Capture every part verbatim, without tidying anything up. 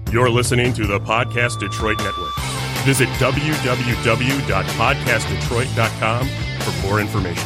You're listening to the Podcast Detroit Network. Visit w w w dot podcast detroit dot com for more information.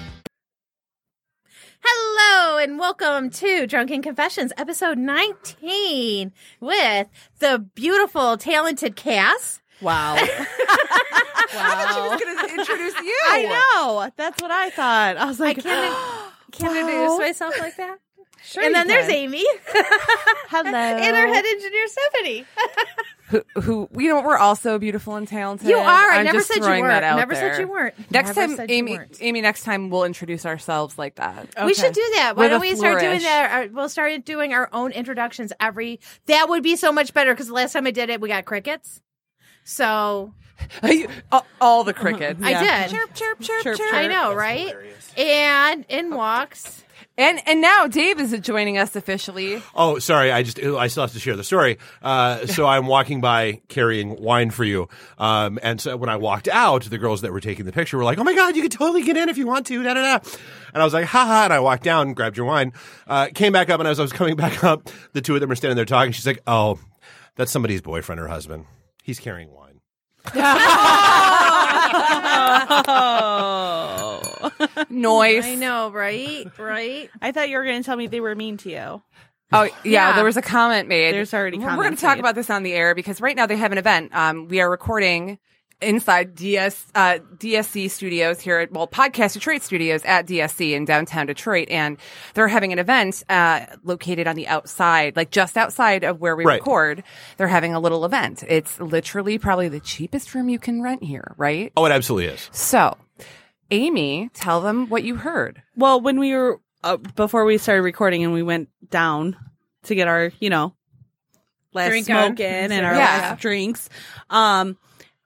Hello and welcome to Drunken Confessions, episode nineteen, with the beautiful, talented Cass. Wow. Wow. I thought she was going to introduce you. I know. That's what I thought. I was like, I can't, can't introduce myself like that. Sure and then you there's can. Amy. Hello. And our head engineer, Stephanie. who, who, you know, we're also beautiful and talented. You are. I I'm never just said you throwing weren't. that out Never there. said you weren't. Next Never time, said you Amy, weren't. Amy, next time we'll introduce ourselves like that. Okay. We should do that. Why With don't a we start doing flourish. that? We'll start doing our own introductions every. That would be so much better because the last time I did it, we got crickets. So all, all the crickets. I did. Chirp, chirp, chirp, Chirp, chirp. I know, right? And in walks. And and now Dave is joining us officially. Oh, sorry. I just I still have to share the story. Uh, so I'm walking by carrying wine for you, um, and so when I walked out, the girls that were taking the picture were like, "Oh my god, you can totally get in if you want to." Da da da. And I was like, "Ha ha!" And I walked down, grabbed your wine, uh, came back up, and as I was coming back up, the two of them were standing there talking. She's like, "Oh, that's somebody's boyfriend or husband. He's carrying wine." Oh. Noise. I know, right? Right? I thought you were going to tell me they were mean to you. Oh, yeah, Yeah. there was a comment made. There's already We're going comments to talk made. about this on the air because right now they have an event. Um, we are recording inside D S uh, D S C studios here at, well, Podcast Detroit studios at D S C in downtown Detroit. And they're having an event uh, located on the outside, like just outside of where we Right. record. They're having a little event. It's literally probably the cheapest room you can rent here, right? Oh, it absolutely is. So, Amy, tell them what you heard. Well, when we were, uh, before we started recording and we went down to get our, you know, last Drink smoke on. in and our Yeah. last drinks, um,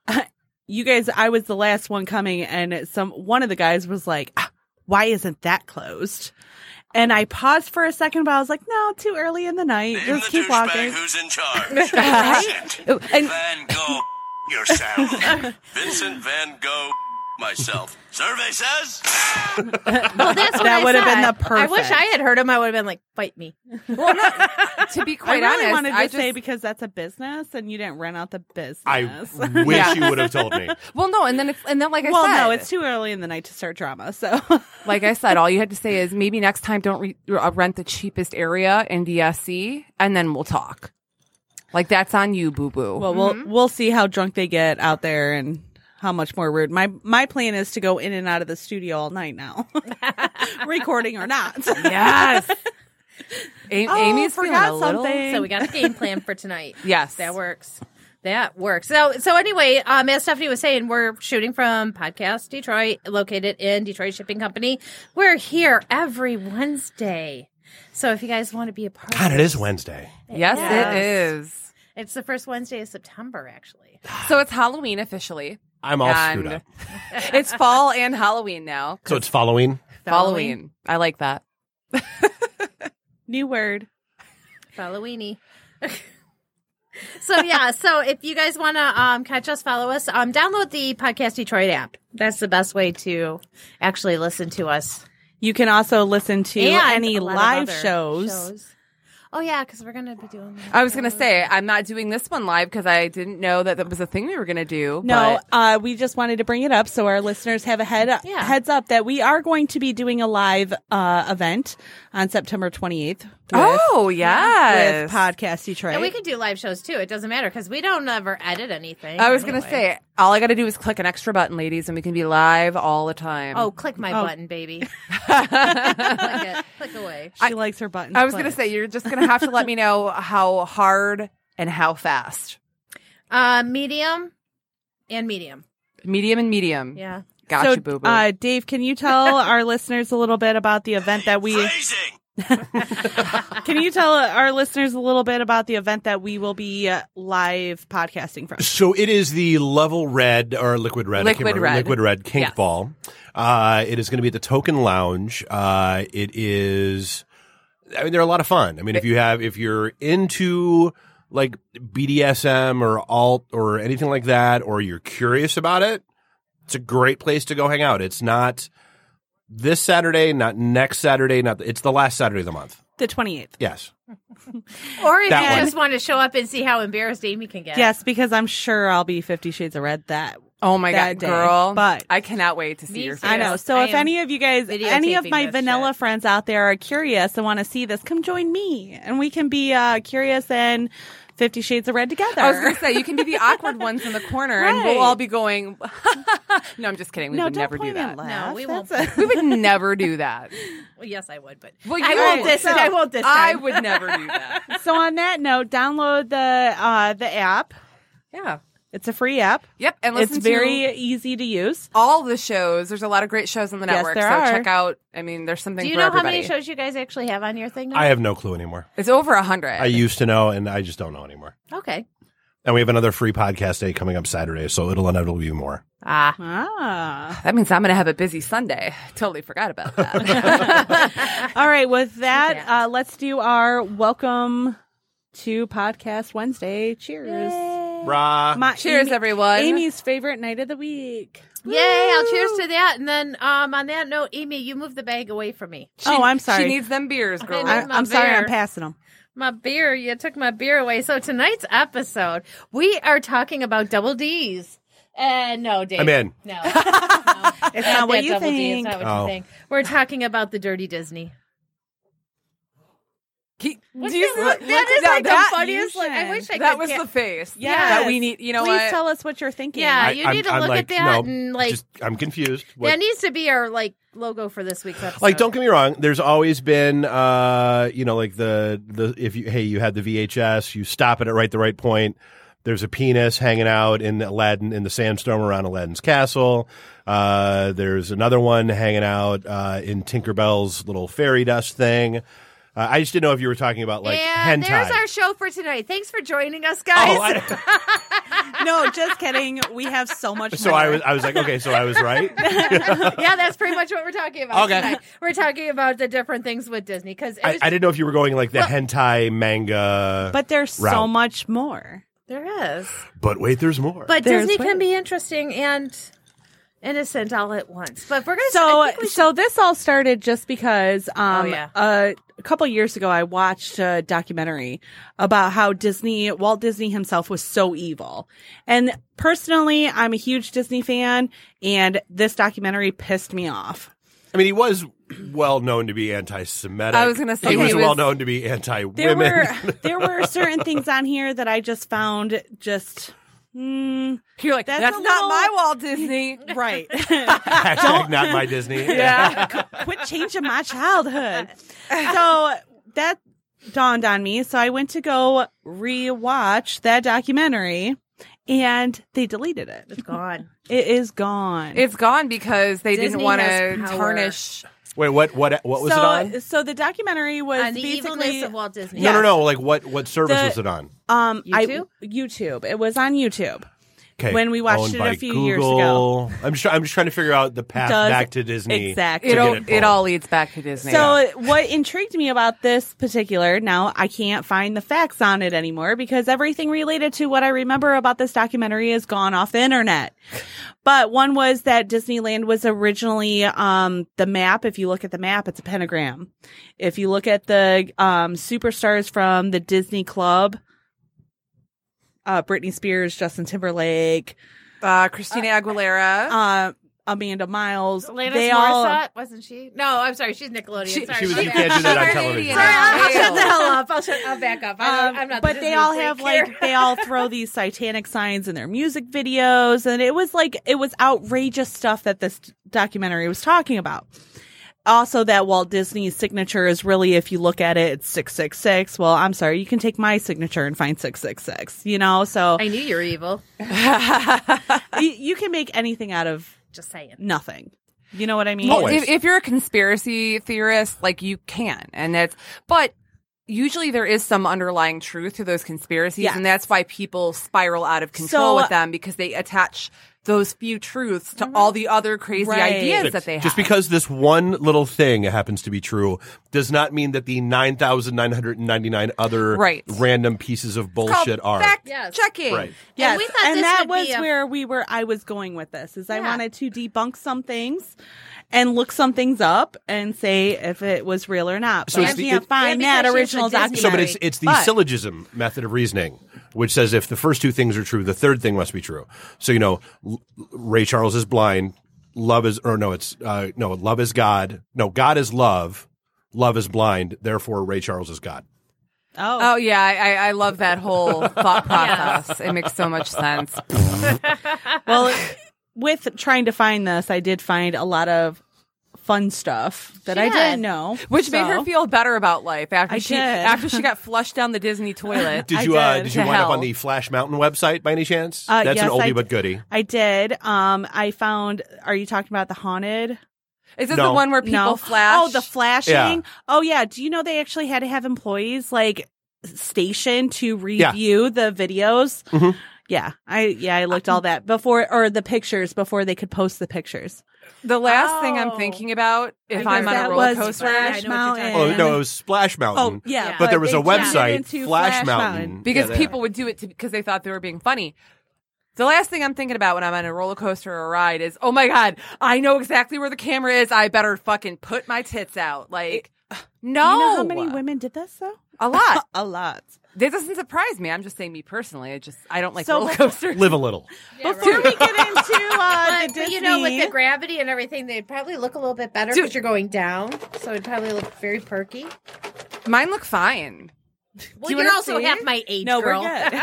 you guys, I was the last one coming and some, one of the guys was like, ah, why isn't that closed? And I paused for a second, but I was like, no, too early in the night. Name Just the keep douchebag walking. who's in charge. Right? Vincent And Van Gogh yourself. Vincent Van Gogh myself. Survey says. Well, that's what That I would have been said. the I wish perfect. I had heard him. I would have been like, fight me. well, no, to be I quite really honest, wanted to I just say because that's a business and you didn't rent out the business. I wish Yeah. you would have told me. well, no, and then it's and then like I well, said, no, it's too early in the night to start drama. So like I said, all you had to say is maybe next time don't re- uh, rent the cheapest area in D S C, and then we'll talk. Like that's on you, boo boo. well, we'll we'll see how drunk they get out there and how much more rude. My my plan is to go in and out of the studio all night now, recording or not. yes, A- Oh, Amy's feeling forgot a little. something. So we got a game plan for tonight. Yes, That works. That works. So, so anyway, um, as Stephanie was saying, we're shooting from Podcast Detroit, located in Detroit Shipping Company. We're here every Wednesday. So if you guys want to be a part God, of it is Wednesday. Yes, Yes. it is. It's the first Wednesday of September, actually. So it's Halloween officially. I'm all And screwed up. It's fall and Halloween now. So it's following. Halloween. I like that. New word. Halloweeny. So yeah, so if you guys want to um, catch us, follow us, um, download the Podcast Detroit app. That's the best way to actually listen to us. You can also listen to And any a lot of live other shows. Oh yeah, because we're gonna be doing. I was gonna say I'm not doing this one live because I didn't know that that was a thing we were gonna do. No, but uh, we just wanted to bring it up so our listeners have a head Yeah. heads up that we are going to be doing a live uh, event on September twenty-eighth. With, oh yes, with Podcast Detroit. And we can do live shows too. It doesn't matter because we don't ever edit anything. I was gonna anyway. say all I got to do is click an extra button, ladies, and we can be live all the time. Oh, click my Oh. button, baby. click it. Click away. she likes her buttons. I was gonna clicked. say you're just gonna have to let me know how hard and how fast. Uh, medium and medium. Medium and medium. Yeah. Got so, you, boo boo. Uh, Dave, can you tell our listeners a little bit about the event that we? Phrasing. Can you tell our listeners a little bit about the event that we will be uh, live podcasting from? So it is the Level Red or Liquid Red. I can't Liquid remember. Red. Liquid Red Kink Yes. Ball. Uh, it is going to be at the Token Lounge. Uh, it is. I mean, they're a lot of fun. I mean, if you have, if you're into like B D S M or alt or anything like that, or you're curious about it, it's a great place to go hang out. It's not this Saturday, not next Saturday, not it's the last Saturday of the month. The twenty-eighth. Yes. Or if That you one. just want to show up and see how embarrassed Amy can get. Yes, because I'm sure I'll be Fifty Shades of Red that. Oh my that god, day. girl! But I cannot wait to see Me your too. face. I know. So I if am any of you guys, any of videotaping my this vanilla shit. friends out there are curious and want to see this, come join me, and we can be uh, curious and Fifty Shades of Red together. I was going to say you can be the awkward ones in the corner, and we'll Right. all be going. No, I'm just kidding. We no, would don't never do point that. and laugh. No, we That's won't. a- We would never do that. Well, yes, I would, but Well, I you won't would. this. So, I won't this I time. would never do that. So on that note, download the uh, the app. Yeah. It's a free app. Yep, and listen It's to very easy to use. all the shows. There's a lot of great shows on the Yes, network, there so are. check out. I mean, there's something Do you for know everybody. how many shows you guys actually have on your thing now? I have no clue anymore. It's over a hundred. I used to know, and I just don't know anymore. Okay. And we have another free podcast day coming up Saturday, so it'll inevitably be more. Ah. Ah. That means I'm going to have a busy Sunday. Totally forgot about that. All right. With that, that. uh, let's do our welcome to Podcast Wednesday. Cheers. Brah. My- Cheers, Amy- everyone. Amy's favorite night of the week. Yay, I'll cheers to that. And then um, on that note, Amy, you move the bag away from me. She- Oh, I'm sorry. She needs them beers, girl. I I, need my I'm sorry. beer. I'm passing them. My beer, you took my beer away. So tonight's episode, we are talking about double D's. And no, Dave. I'm in. No. no. It's not what that you double D. think. It's not what Oh. you think. We're talking about the Dirty Disney. He, What's do you that? see That is that, like that, the funniest. Like, I wish I that could. was ca- the face. Yes. That we need, you know Please what? tell us what you're thinking. Yeah, I- you I'm- need to I'm look like, at that no, and like just, I'm confused. What- that needs to be our like logo for this week's episode. Like, don't get me wrong. There's always been, uh, you know, like the the if you hey, you had the V H S, you stop it at right the right point. There's a penis hanging out in Aladdin in the sandstorm around Aladdin's castle. Uh, there's another one hanging out uh, in Tinkerbell's little fairy dust thing. Uh, I just didn't know if you were talking about like and hentai. there's our show for tonight. Thanks for joining us, guys. oh, I, No, just kidding. We have so much so more. I was I was like, okay, so I was right. yeah, that's pretty much what we're talking about. Okay. Tonight. We're talking about the different things with Disney because I, I didn't know if you were going like the hentai manga. But there's so route. much more. there is. But wait, there's more. But There's Disney way- can be interesting and innocent all at once. But we're gonna. So, I think we should- so this all started just because um, Oh, yeah. uh, a couple years ago, I watched a documentary about how Disney, Walt Disney himself, was so evil. And personally, I'm a huge Disney fan, and this documentary pissed me off. I mean, he was well known to be anti-Semitic. I was gonna say he was he was- well known to be There anti-women. were there were certain things on here that I just found just. Mm, You're like, That's that's, a not little- my Walt Disney. right. Hashtag not my Disney. Yeah. Quit changing my childhood. So that dawned on me. So I went to go rewatch that documentary and they deleted it. it's gone. It is gone. It's gone because they Disney didn't want to has power. tarnish. Wait, what? What? What was so, it on? So the documentary was On the basically evilness of Walt Disney. No, no, no. Like what? What service The- was it on? um YouTube? I YouTube. It was on YouTube. Okay, when we watched owned it by a few years Google. I'm just. I'm just trying to figure out the path Does- back to Disney. Exactly. It to all, get it, it pulled. all leads back to Disney. So what intrigued me about this particular, now I can't find the facts on it anymore because everything related to what I remember about this documentary is gone off the internet. But one was that Disneyland was originally, um, the map. If you look at the map, it's a pentagram. If you look at the, um, superstars from the Disney Club, uh, Britney Spears, Justin Timberlake, uh, Christina Aguilera. uh, Amanda Miles, Alanis they all, Morissette, wasn't she? No, I'm sorry. She's Nickelodeon. She- sorry, she was- my you bad. can't do that on Sorry, television. Sorry, I'll, I'll shut Fail. the hell up. I'll, shut, I'll back up. I'm, Um, I'm not. but the they Disney all freak have here. like they all throw these satanic signs in their music videos, and it was like it was outrageous stuff that this documentary was talking about. Also, that Walt Disney's signature is really, if you look at it, it's six six six. Well, I'm sorry, you can take my signature and find six six six. You know, so I knew you were evil. you, you can make anything out of Just saying. nothing. You know what I mean? Well, Always. if, if you're a conspiracy theorist, like you can, and that's, but usually there is some underlying truth to those conspiracies, Yes. and that's why people spiral out of control So- with them because they attach those few truths to all the other crazy Right. ideas that they have. Just because this one little thing happens to be true does not mean that the nine thousand nine hundred ninety-nine other Right. random pieces of It's called bullshit are. fact Yes. checking. Right. Yes, And we thought and this that would was be a- where we were. I was going with this, is I Yeah. wanted to debunk some things, and look some things up and say if it was real or not. So But it's I the- can't it- find Yeah, that because she's a original Disney documentary. So, but it's it's the But- syllogism method of reasoning, which says if the first two things are true, the third thing must be true. So you know, L- Ray Charles is blind. Love is, or no, it's uh, no, love is God. No, God is love. Love is blind. Therefore, Ray Charles is God. Oh, Oh yeah, I, I I love that whole thought process. It makes so much sense. well, with trying to find this, I did find a lot of fun stuff that She I did. didn't know, Which made So- her feel better about life after I she did. after she got flushed down the Disney toilet. Did I you uh, did. did you To wind up hell. on the Flash Mountain website by any chance? Uh, That's an yes, oldie I but goodie. I did. Um, I found. Are you talking about the haunted? Is this No. the one where people no. flash? Oh, the flashing. Yeah. Oh, yeah. Do you know they actually had to have employees like stationed to review the videos? Mhm. Yeah, I yeah I looked all that before, or the pictures before they could post the pictures. The last thing I'm Oh. thinking about if Because I'm on that a roller was coaster. I Flash know what you're talking Mountain. Oh no, it was Splash Mountain. Oh yeah, Yeah. But there was they a turned it website, into Flash Mountain. because Yeah, they- people would do it to, because they thought they were being funny. The last thing I'm thinking about when I'm on a roller coaster or a ride is, oh my God, I know exactly where the camera is. I better fucking put my tits out. Like, no. Do you know how many women did this though? A lot. A lot. This doesn't surprise me. I'm just saying me personally. I just, I don't like So roller before- coasters. Live a little. Before we get into uh, But, the but Disney, you know, with the gravity and everything, they'd probably look a little bit better Dude. because you're going down. So it'd probably look very perky. Mine look fine. Well, you you're wanna also see? half my age, no, girl. we're good.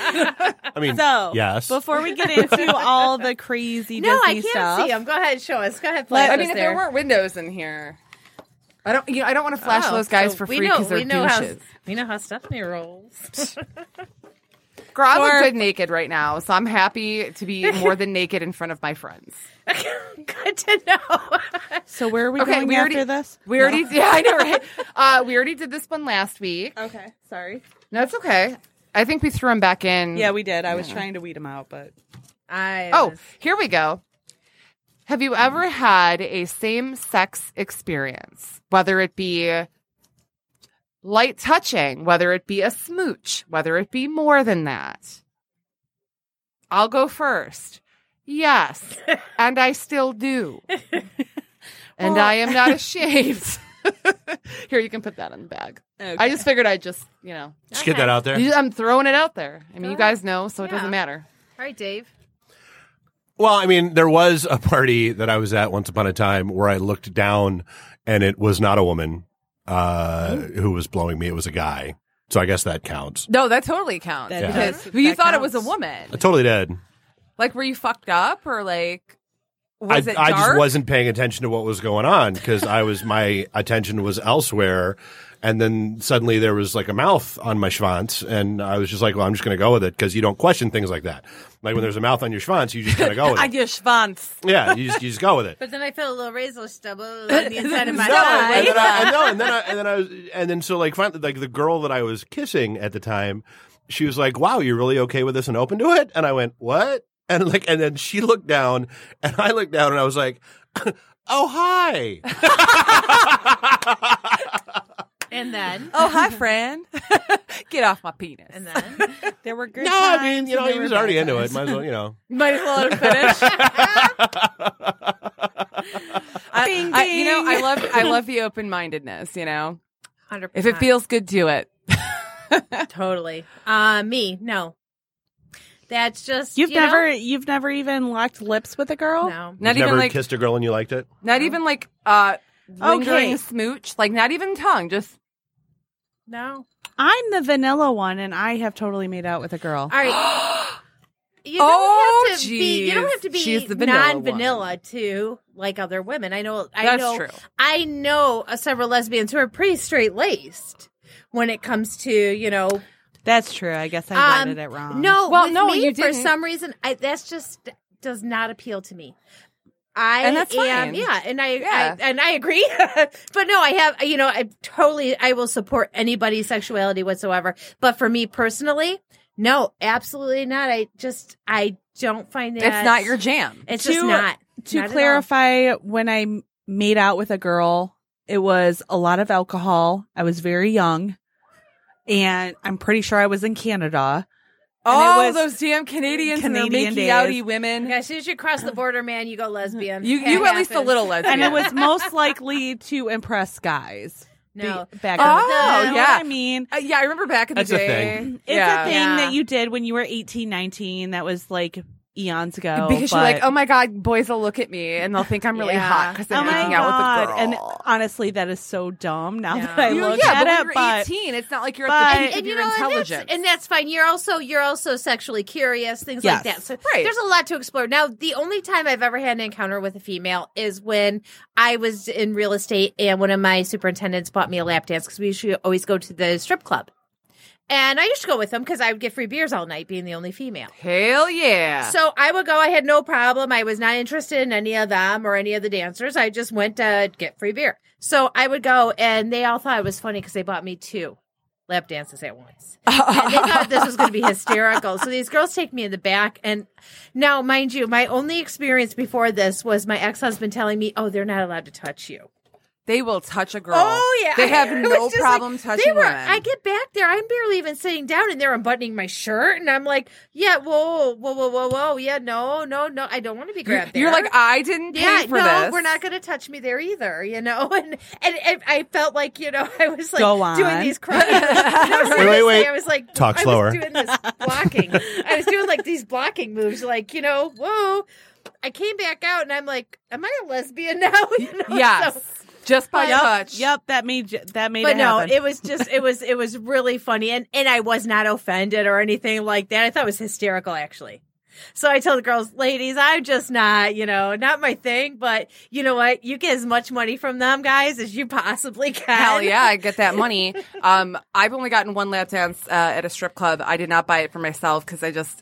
I mean, So yes. before we get into all the crazy No, I Disney can't stuff, see them. Go ahead, show us. Go ahead, play Let- us I mean, if there. there weren't windows in here, I don't, you know, I don't want to flash Oh, those guys so for we free know- because they're we know how- douches. We know how Stephanie rolls. Girl, I look Sure. good naked right now, so I'm happy to be more than naked in front of my friends. Good to know. So where are we Okay, going we after already- this? We already, yeah, I know, right? Uh, we already did this one last week. Okay, sorry. No, it's okay. I think we threw them back in. Yeah, we did. I was trying to weed them out, but I Oh, was- here we go. Have you ever had a same-sex experience, whether it be light touching, whether it be a smooch, whether it be more than that? I'll go first. Yes, and I still do. And Well- I am not ashamed. Here, you can put that in the bag. I just figured I'd just, you know, Just get that out there. I'm throwing it out there. I mean, Go you ahead. guys know, so it Yeah. doesn't matter. All right, Dave. Well, I mean, there was a party that I was at once upon a time where I looked down and it was not a woman uh, who was blowing me. It was a guy. So I guess that counts. No, that totally counts. That because does. you That thought it was a counts. woman. I totally did. Like, were you fucked up or like, I, was it I dark? just wasn't paying attention to what was going on because I was my attention was elsewhere. And then suddenly there was like a mouth on my schwanz, and I was just like, well, I'm just going to go with it because you don't question things like that. Like when there's a mouth on your schwanz, you just kind of go with I it. just schwanz. Yeah, you just you just go with it. But then I felt a little razor stubble on the inside of my No, thigh. and then I, I know, and then I, and then I was, and then so like finally, like the girl that I was kissing at the time, she was like, "Wow, you're really okay with this and open to it?" And I went, "What?" And like, and then she looked down, and I looked down, and I was like, "Oh, hi." And then, Oh, hi, friend. Get off my penis. and then, there were good No, times. I mean, you know, and he there was were already bad into times. it. Might as well, you know. Might as well let him finish. I, Ding, I- you know, ding. I love, I love the open mindedness. You know, hundred if percent. it feels good, do it. totally, uh, me, no. That's just You've you know, never, you've never even locked lips with a girl. no. Not You've even never like, kissed a girl and you liked it. not even like, uh, lingering Okay. smooch. Like, not even tongue. Just No. I'm the vanilla one, and I have totally made out with a girl. All right. You don't Oh, have to be. You don't jeez. have to be She's the vanilla non-vanilla one. too, like other women. I know. I That's know. true. I know uh, several lesbians who are pretty straight laced when it comes to you know. That's true. I guess I um, read it wrong. No, Well, with no, me, you for didn't. some reason, I, that's just does not appeal to me. I And that's am, fine. yeah, and I, Yeah. I and I agree. But no, I have, you know, I totally, I will support anybody's sexuality whatsoever. But for me personally, no, absolutely not. I just, I don't find that it's not your jam. It's To- just not. to Not at all. clarify, when I m- made out with a girl, it was a lot of alcohol. I was very young, and I'm pretty sure I was in Canada. Oh, was those damn Canadians Canadian and days. their makey outy women. Yeah, as soon as you cross the border, man, you go lesbian. You, It you at least a happens. little lesbian. and it was most likely to impress guys. No. Be- back Oh, in the day. You know yeah. what I mean? Uh, yeah, I remember back in the That's a day. thing. It's yeah. a thing Yeah. that you did when you were eighteen, nineteen. That was like eons ago. Because you're but- like, oh my god, boys will look at me and they'll think I'm really Yeah. hot because Oh I'm my making god! out with a girl. And honestly, that is so dumb. Now Yeah. that I You- look yeah, at but when it, you're but eighteen, it's not like you're but- at the peak And of you your know, and that's, intelligence. and that's fine. You're also you're also sexually curious, things Yes. like that. So Right. there's a lot to explore. Now, the only time I've ever had an encounter with a female is when I was in real estate and one of my superintendents bought me a lap dance because we usually always go to the strip club. And I used to go with them because I would get free beers all night, being the only female. Hell yeah. So I would go. I had no problem. I was not interested in any of them or any of the dancers. I just went to get free beer. So I would go, and they all thought it was funny because they bought me two lap dances at once. And they thought this was going to be hysterical. So these girls take me in the back. And now, mind you, my only experience before this was my ex-husband telling me, oh, they're not allowed to touch you. They will touch a girl. Oh, yeah. They have It was no just problem like- touching they were, women. I get back there. I'm barely even sitting down, and they're unbuttoning my shirt. And I'm like, yeah, whoa, whoa, whoa, whoa, whoa. Yeah, no, no, no. I don't want to be grabbed there. You're like, I didn't pay yeah, for no, this. we're not going to touch me there either, you know? And, and and I felt like, you know, I was like Go on. doing these crimes. No, seriously, wait, wait. I was like, Talk I slower. was doing this blocking. I was doing like these blocking moves, like, you know, whoa. I came back out and I'm like, am I a lesbian now? You know? Yes. So- Just by yep, touch. yep, that made j- that made but it no, happen. it was just it was it was really funny, and and I was not offended or anything like that. I thought it was hysterical, actually. So I told the girls, ladies, I'm just not, you know, not my thing. But you know what? You get as much money from them guys as you possibly can. Hell yeah, I get that money. Um, I've only gotten one lap dance uh, at a strip club. I did not buy it for myself because I just,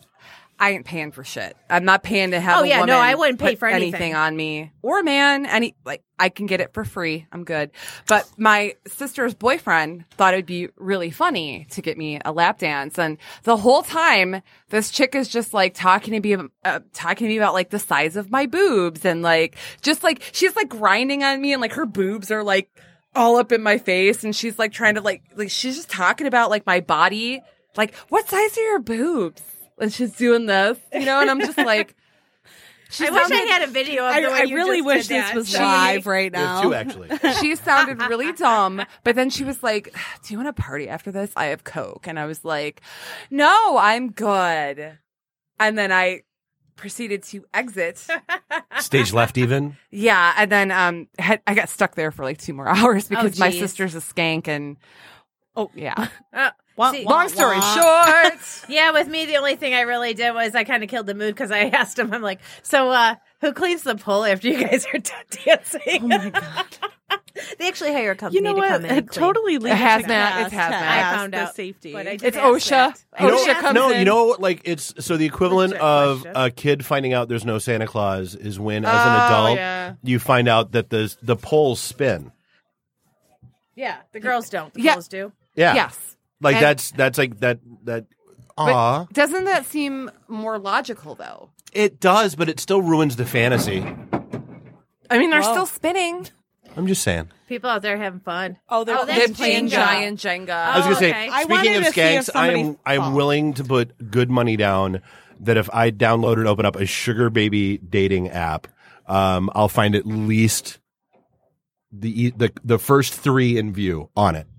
I ain't paying for shit. I'm not paying to have Oh, a yeah, no, woman I wouldn't pay put for anything. on me or a man. Any like I can get it for free. I'm good. But my sister's boyfriend thought it'd be really funny to get me a lap dance, and the whole time this chick is just like talking to me, uh, talking to me about like the size of my boobs and like just like she's like grinding on me, and like her boobs are like all up in my face, and she's like trying to like like she's just talking about like my body, like what size are your boobs? And she's doing this, you know, and I'm just like, she I wish I sounded- had a video of I, the way I you really just wish did this that. was So- live right We have now. two, actually. She sounded really dumb, but then she was like, do you want to party after this? I have Coke. And I was like, no, I'm good. And then I proceeded to exit. Stage left even. Yeah. And then um, had, I got stuck there for like two more hours because my geez. sister's a skank. And oh, yeah. Uh, Wah, see- wah, Long story wah. short. Yeah, with me, the only thing I really did was I kind of killed the mood because I asked him, I'm like, so uh, who cleans the pool after you guys are done dancing? Oh my God. They actually hire a company You know to what? come in and It clean. totally leaves hazmat, the class it's hazmat. to I ask found the out. safety. But I did It's ask OSHA. that. You know, OSHA comes no, in. you know, like it's so the equivalent Check of question. a kid finding out there's no Santa Claus is when, as Oh, an adult, yeah. you find out that the the poles spin. Yeah, the girls don't. The Yeah. girls do. Yeah, Yes. like And- that's that's like that that. Aw, But doesn't that seem more logical though? it does, but it still ruins the fantasy. I mean, they're Whoa. still spinning. I'm just saying. People out there having fun. Oh, they're, Oh, they're that's They're playing Jenga. giant Jenga. I was gonna Oh, say, okay. I speaking wanted of to see if skanks, somebody I'm I'm fall. willing to put good money down that if I download and open up a sugar baby dating app, um, I'll find at least the the the first three in view on it.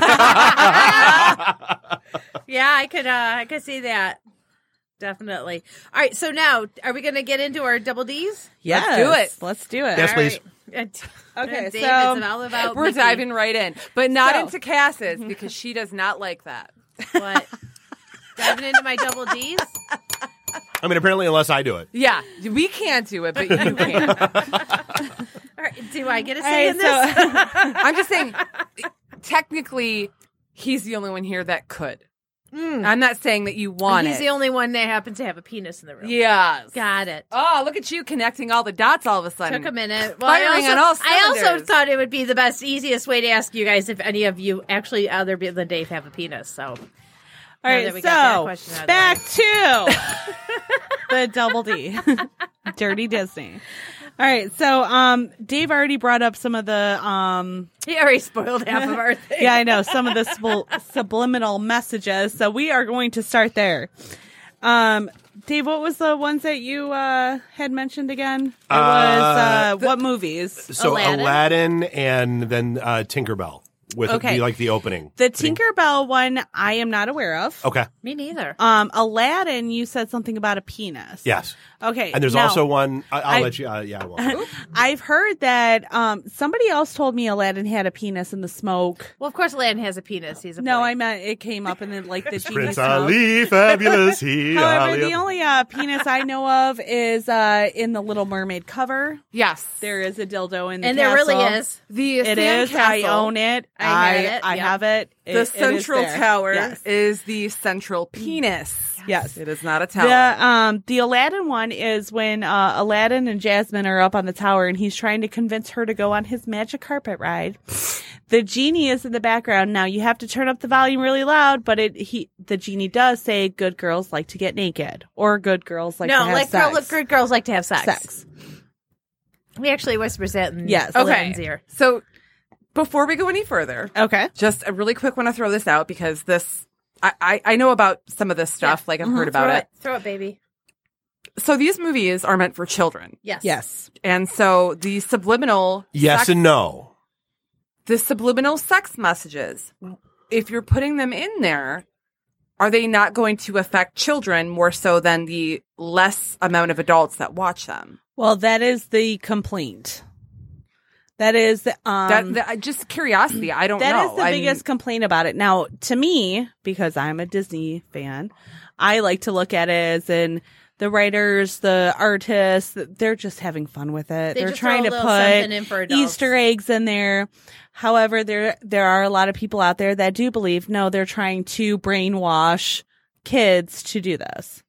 Yeah, I could. Uh, I could see that. Definitely. All right. So now, are we going to get into our double D's? yes, Let's do it. Let's do it. Yes, All please. right. Okay, David's so all about We're Mickey. diving right in, but not So- into Cass's because she does not like that. What? Diving into my double D's. I mean, apparently, unless I do it. Yeah, we can't do it, but you can. All right. Do I get a say Hey, in this? so- I'm just saying, technically, he's the only one here that could. I'm not saying that you want He's it. the only one that happens to have a penis in the room. Yes. Got it. Oh, look at you connecting all the dots all of a sudden. Took a minute. Well, I Firing also, on all I also cylinders. thought it would be the best, easiest way to ask you guys if any of you actually, other than Dave, have a penis. So, All Now right, that we got that so question out of the back to the double D, Dirty Disney. right. So, um, Dave already brought up some of the, um, He already spoiled half of our thing. yeah, I know, some of the subl- subliminal messages. So we are going to start there. Um, Dave, what was the ones that you uh, had mentioned again? It was uh, what movies? So Aladdin. Aladdin, and then uh, Tinkerbell with Okay. the, like the opening. The Tinkerbell one, I am not aware of. Okay. Me neither. Um, Aladdin, you said something about a penis. Yes. Okay. And there's now, also one. I, I'll I- let you. Uh, yeah. I will. I've heard that um, somebody else told me Aladdin had a penis in the smoke. Well, of course, Aladdin has a penis. He's a No, boy. I meant it came up in the, like the genie Prince smoke. Ali, fabulous he. However, Ali. the only uh, penis I know of is uh, in the Little Mermaid cover. Yes. There is a dildo in the and there really castle. is. The It is. I own it. I had I, it, I yeah. have it. It- The it is central there. tower Yes. is the central penis. Yes. It is not a tower. The um the Aladdin one is when uh, Aladdin and Jasmine are up on the tower and he's trying to convince her to go on his magic carpet ride. The genie is in the background. Now you have to turn up the volume really loud, but it he the genie does say good girls like to get naked or good girls like no, to have like sex. girl, look, good girls like to have sex. sex. We actually whispers that in Yes. Aladdin's Okay. ear. So before we go any further, Okay. just a really quick want to throw this out because this, I, I, I know about some of this stuff. Like I've heard about Throw it. it. Throw it, baby. So these movies are meant for children. Yes. Yes. And so the subliminal Yes sex, and no. the subliminal sex messages, if you're putting them in there, are they not going to affect children more so than the less amount of adults that watch them? Well, that is the complaint. That is um that, that just curiosity. I don't That know. is the I'm- biggest complaint about it. Now, to me, because I'm a Disney fan, I like to look at it as in the writers, the artists, they're just having fun with it. They They're just trying throw to a little something put in for adults. Easter eggs in there. However, there there are a lot of people out there that do believe no, they're trying to brainwash kids to do this.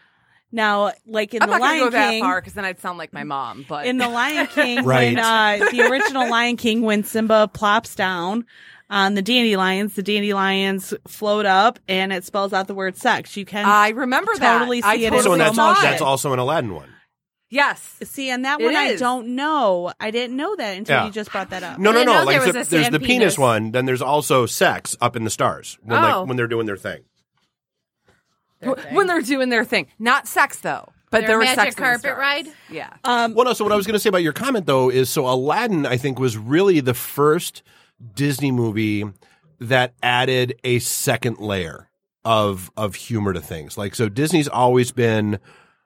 Now, like in I'm the not going to Lion go that King, far because then I'd sound like my mom. But in the Lion King, Right. when uh, the original Lion King, when Simba plops down on the dandelions, the dandelions float up and it spells out the word sex. You can I remember that. totally I see it in So totally and that's slow saw motion. that's it. also an Aladdin one. Yes. see, and that It one I is. don't know. I didn't know that until Yeah. you just brought that up. No, I no, didn't no. know Like there so was a there's the sand penis penis. one. Then there's also sex up in the stars when Oh. like when they're doing their thing. Their W- thing. When they're doing their thing. Not sex, though. But Their there was magic sex in the carpet stars. ride? Yeah. Um, Well, no. So what I was going to say about your comment though is so Aladdin, I think, was really the first Disney movie that added a second layer of of humor to things. Like so, Disney's always been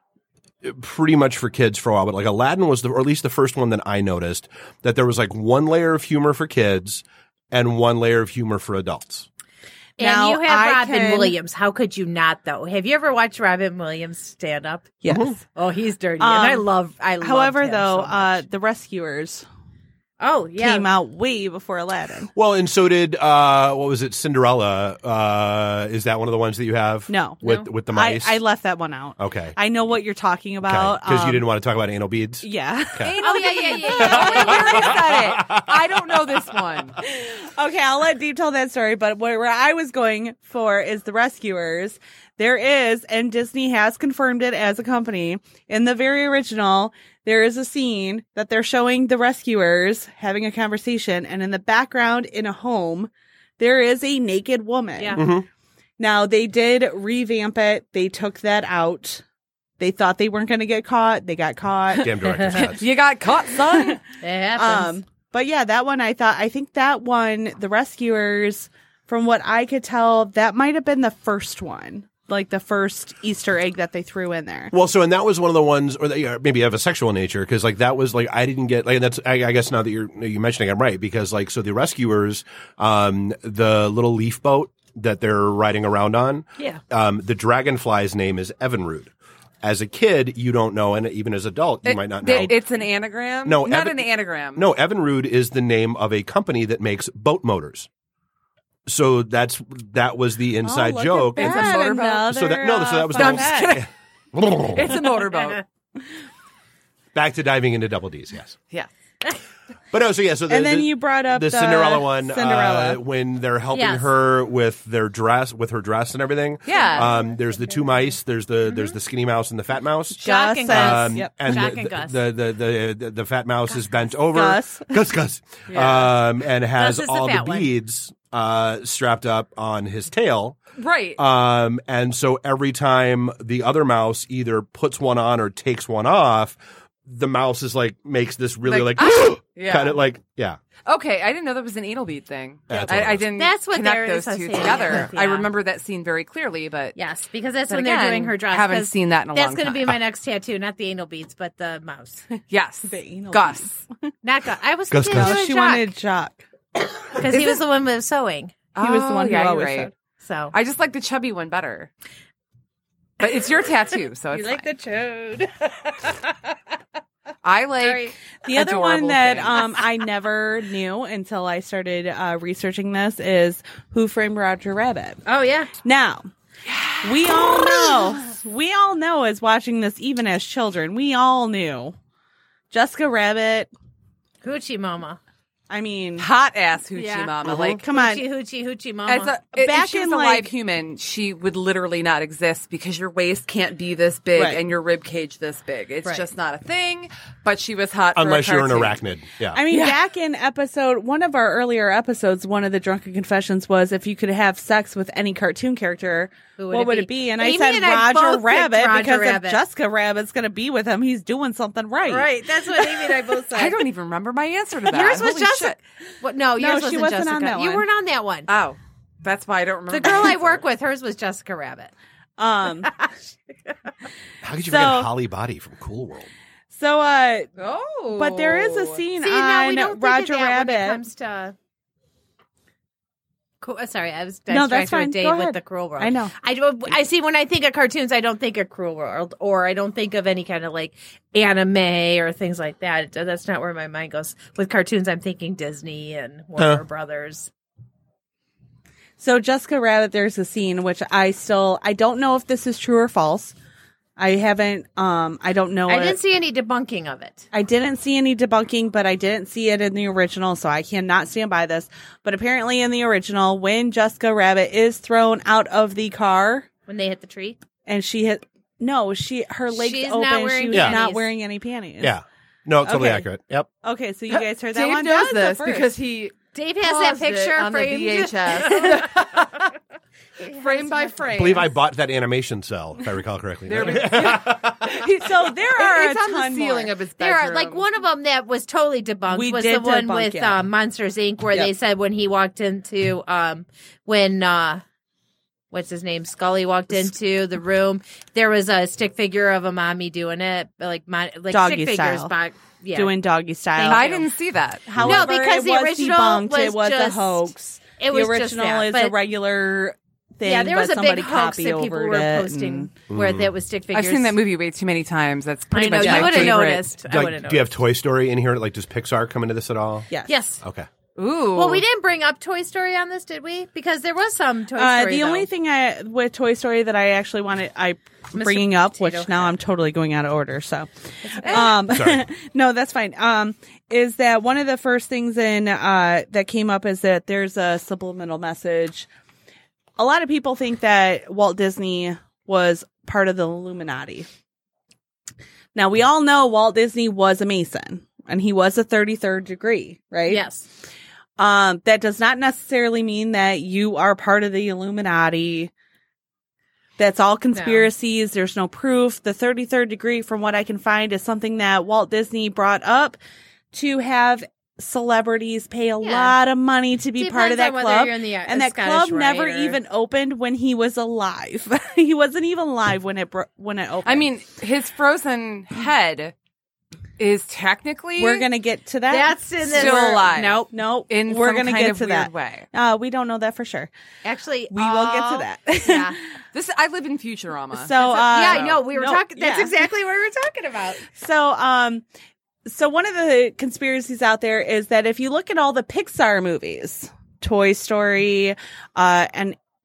pretty much for kids for a while, but like Aladdin was the, or at least the first one that I noticed that there was like one layer of humor for kids and one layer of humor for adults. And Now, you have I Robin can- Williams. How could you not, though? Have you ever watched Robin Williams stand up? yes. Oh, he's dirty. Um, and I love, I love However, him though, so uh, much. the Rescuers oh, yeah. came out way before Aladdin. Well, and so did uh, what was it, Cinderella? Uh, is that one of the ones that you have? No. with No. with the I, mice. I left that one out. Okay, I know what you're talking about because um, you didn't want to talk about anal beads. Yeah. Okay. Oh, yeah, yeah, yeah. Oh, yeah. wait, we already said it. I don't know this one. Okay, I'll let Dee tell that story, but where, where I was going for is the Rescuers. There is, and Disney has confirmed it as a company, in the very original, there is a scene that they're showing the Rescuers having a conversation, and in the background in a home, there is a naked woman. Yeah. Mhm. Now, they did revamp it. They took that out. They thought they weren't going to get caught. They got caught. Damn director's cuts. You got caught, son. It happens. Um, but yeah, that one I thought, I think that one, The Rescuers, from what I could tell, that might have been the first one. Like the first Easter egg that they threw in there. Well, so and that was one of the ones, or that, yeah, maybe of a sexual nature, because like that was like I didn't get like that's I, I guess now that you're you mentioning it, I'm right, because like so the Rescuers, um, the little leaf boat that they're riding around on, Yeah. um, the dragonfly's name is Evinrude. As a kid, you don't know, and even as an adult, you It- might not know. it- It's an anagram? No, Not Evan- an anagram. No, Evinrude is the name of a company that makes boat motors. So that's that was the inside Oh, look joke. at It's a that. motorboat. Another, So that- no, so that was uh, the fun whole- fact. It's a motorboat. Back to diving into double D's, yes. Yeah. But no, so yeah, so the, And then the- you brought up the, the Cinderella one, Cinderella. Uh, when they're helping Yes. her with their dress, with her dress and everything. Yeah. Um, there's the two mice. There's the there's the skinny mouse and the fat mouse. Jock and Gus Gus. and- Yep. And Jock the, and Gus. The, the, the, the, the fat mouse is bent over. Gus. Gus, Gus. Um, and has Gus is the all the, fat one. beads uh, strapped up on his tail. Right. Um, and so every time the other mouse either puts one on or takes one off, the mouse is like, makes this really like, Like, yeah. kind of like, yeah. Okay, I didn't know that was an anal bead thing. That's what it I, I was. didn't That's what connect they're those two associating together. with, I yeah. remember that scene very clearly, but Yes, because that's But when they're again, doing her dress. haven't 'cause seen that in a That's long going to be time. my next tattoo, not the anal beads, but the mouse. yes, anal Gus. Not Gus. I was Gus, thinking Gus. No, doing she Jock, wanted Jock. because he was the one with sewing. He was the one who Oh, yeah, you're always right. said. So I just like the chubby one better. But it's your tattoo, so it's fine. the chode. I like Sorry. The other one adorable that things. um, I never knew until I started uh, researching this is Who Framed Roger Rabbit. Oh yeah, Now, we all know, we all know as watching this, even as children, we all knew Jessica Rabbit. hoochie mama. I mean, hot ass hoochie Yeah. mama. Like come on. Hoochie hoochie hoochie mama. as a, if Back she was in, a live like- human, she would literally not exist because your waist can't be this big Right. and your rib cage this big. It's Right. just not a thing. But she was hot, for a Unless you're an cartoon. arachnid. Yeah. I mean, back in episode, one of our earlier episodes, one of the Drunken Confessions was if you could have sex with any cartoon character, Who would what it would be? it be? And I Amy said and I both Roger picked Rabbit Roger because Rabbit. if Jessica Rabbit's going to be with him, he's doing something right. right. That's what Amy and I both said. I don't even remember my answer to that. Yours was Holy Jessica. shit. What? No, No, yours she wasn't, wasn't Jessica. on that You one. weren't on that one. Oh, that's why I don't remember. The my girl I answer. work with, hers was Jessica Rabbit. Um, How could you So- forget Holly Body from Cool World? so, uh, Oh, but there is a scene See, now we on don't Roger think of that when it Rabbit. comes to. Cool. uh, Sorry, I was No, distracted that's fine. with Go Dave ahead. with the Cruel World. I know. I do. I see. When I think of cartoons, I don't think of Cruel World, or I don't think of any kind of like anime or things like that. That's not where my mind goes. With cartoons, I'm thinking Disney and Warner Huh. Brothers. So Jessica Rabbit, there's a scene which I still I don't know if this is true or false. I haven't um I don't know I it. didn't see any debunking of it. I didn't see any debunking, but I didn't see it in the original, so I cannot stand by this. But apparently in the original, when Jessica Rabbit is thrown out of the car When they hit the tree, and she hit no, she her legs She's open, not wearing she was Yeah. not panties. wearing any panties. Yeah. No, totally Okay. accurate. Yep. Okay, so you guys heard that Dave one? knows That was the this first. because he Dave has that paused it picture on the framed. V H S, frame by frame. I believe I bought that animation cell, if I recall correctly. There we so there are It's a on ton the ceiling more. of his There bedroom. are like one of them that was totally debunked We was did the one debunk, with yeah. uh, Monsters Incorporated, where Yep. they said when he walked into um when uh what's his name Scully walked into the room, there was a stick figure of a mommy doing it, like mon- like Doggy stick figures, style. but yeah, doing doggy style. Thank I you. didn't see that. However, because it the was original debunked. was it was a just- hoax. it was the just original that, is but- a regular thing. yeah, there was but a big somebody hoax that copy people over were it posting and- where that was stick figures. I've seen that movie way too many times. That's pretty I know much you my would have favorite. noticed. I would Like, have do you have noticed. Toy Story in here? Like, does Pixar come into this at all? Yes. Yes. Okay. Ooh. Well, we didn't bring up Toy Story on this, did we? Because there was some Toy Uh, Story. the though. only thing I with Toy Story that I actually wanted, I bringing up, which Potato now Head. I'm totally going out of order. So, um, no, that's fine. Um, is that one of the first things in uh that came up is that there's a subliminal message. A lot of people think that Walt Disney was part of the Illuminati. Now we all know Walt Disney was a Mason and he was a thirty-third degree, right? Yes. Um, that does not necessarily mean that you are part of the Illuminati. That's all conspiracies. There's no proof. The thirty-third degree, from what I can find, is something that Walt Disney brought up to have celebrities pay a Yeah. lot of money to be part of Depends that on whether club. you're in the, uh, And that Scottish club Rite never or- even opened when he was alive. He wasn't even alive when it bro- when it opened. I mean, his frozen head is technically we're gonna get to that. That's in the Still we're- alive. Nope. Nope. in we're some gonna kind get of to weird that way. Uh, we don't know that for sure. Actually, We will get to all- that. Yeah. This I live in Futurama. So, uh, yeah, I know. We were no, talking. That's yeah. exactly what we were talking about. So, um, so one of the conspiracies out there is that if you look at all the Pixar movies, Toy Story, uh, and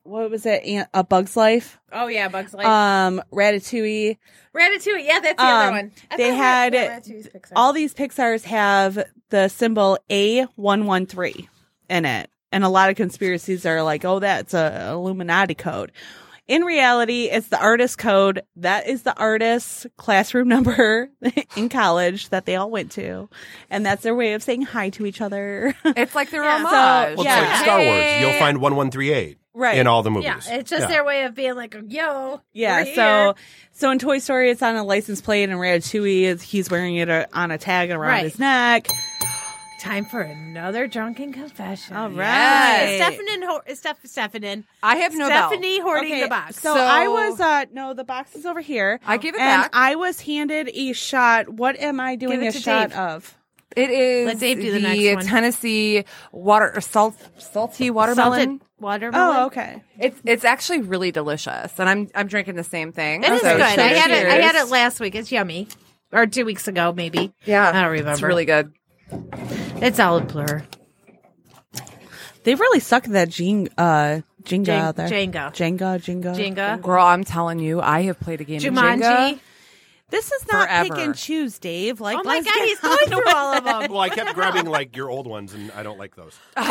what was it? Ant- A Bug's Life. Oh yeah, Bugs Life. Um, Ratatouille. Ratatouille. Yeah, that's the um, other one. I they thought had- Rat- Ratatouille's Pixar. All these Pixars have the symbol A one one three in it. And a lot of conspiracies are like, oh, that's a Illuminati code. In reality, it's the artist code. That is the artist's classroom number in college that they all went to. And that's their way of saying hi to each other. It's like the Yeah. homage. So- Well, Yeah. it's like Star Wars. Hey. You'll find one one three eight Right. in all the movies. Yeah, it's just Yeah. their way of being like, yo, Yeah, we're so here. so in Toy Story, it's on a license plate, and Ratatouille is he's wearing it uh, on a tag around Right. his neck. Time for another drunken confession. All Yes. right. Stephanie, Ho- Steph, Stephanie, I have no doubt. Stephanie hoarding Okay, the box. So, So- I was uh no, the box is over here. I give it and back. I was handed a shot. What am I doing Give it a to shot Dave. of? It is Let Dave do the next one. Tennessee water or salt salty watermelon. Salted watermelon. Oh, okay. It's it's actually really delicious, and I'm I'm drinking the same thing. It is So good. I cheers. had it. I had it last week. It's yummy, or two weeks ago, maybe. Yeah, I don't remember. It's really good. It's olive blur. They really suck at that Jenga, uh, Jenga Jen- out there. Jenga. Jenga, Jenga. Jenga. Girl, I'm telling you, I have played a game of Jenga. Jumanji. This is not Forever. pick and choose, Dave. Like, Oh my let's god, get he's on going with through all of it. them. Well, I kept grabbing like your old ones, and I don't like those.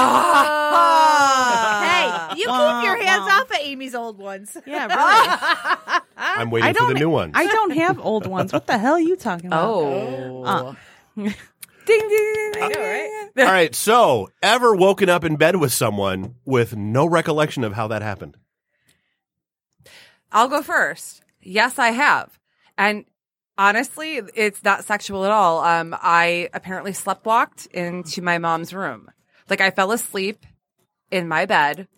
Hey, you keep your hands Wah, wah. off of Amy's old ones. Yeah, really. I'm waiting I for don't. the new ones. I don't have old ones. What the hell are you talking about? Oh, Uh, ding ding! I know, right? All right. So, ever woken up in bed with someone with no recollection of how that happened? I'll go first. Yes, I have, and honestly, it's not sexual at all. Um, I apparently sleptwalked into my mom's room. Like I fell asleep in my bed.